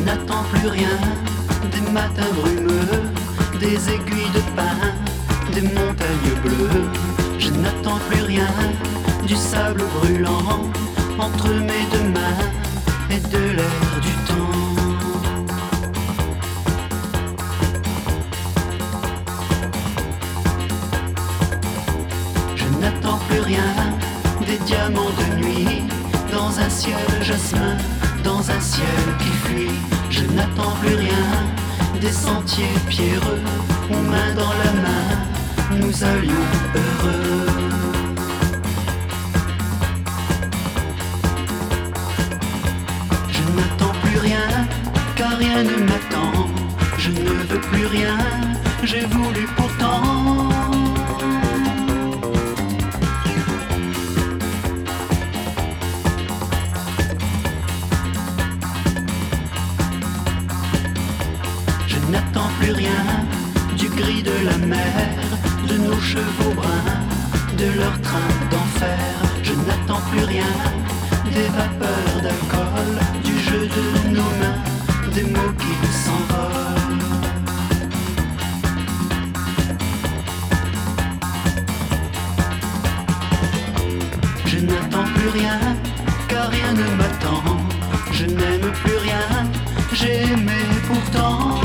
n'attends plus rien des matins brumeux, des aiguilles de pin, des montagnes bleues. Je n'attends plus rien du sable brûlant entre mes deux mains et de l'air du temps. Je n'attends plus rien des diamants de nuit dans un ciel jasmin, dans un ciel qui fuit. Je n'attends plus rien des sentiers pierreux où main dans la main nous allions heureux. Je n'attends plus rien car rien ne m'attend. Je ne veux plus rien, j'ai voulu pourtant. Je n'attends plus rien du gris de la mer, de nos chevaux bruns, de leur train d'enfer. Je n'attends plus rien des vapeurs d'alcool, du jeu de nos mains, des mots qui s'envolent. Je n'attends plus rien car rien ne m'attend. Je n'aime plus rien, j'ai aimé pourtant.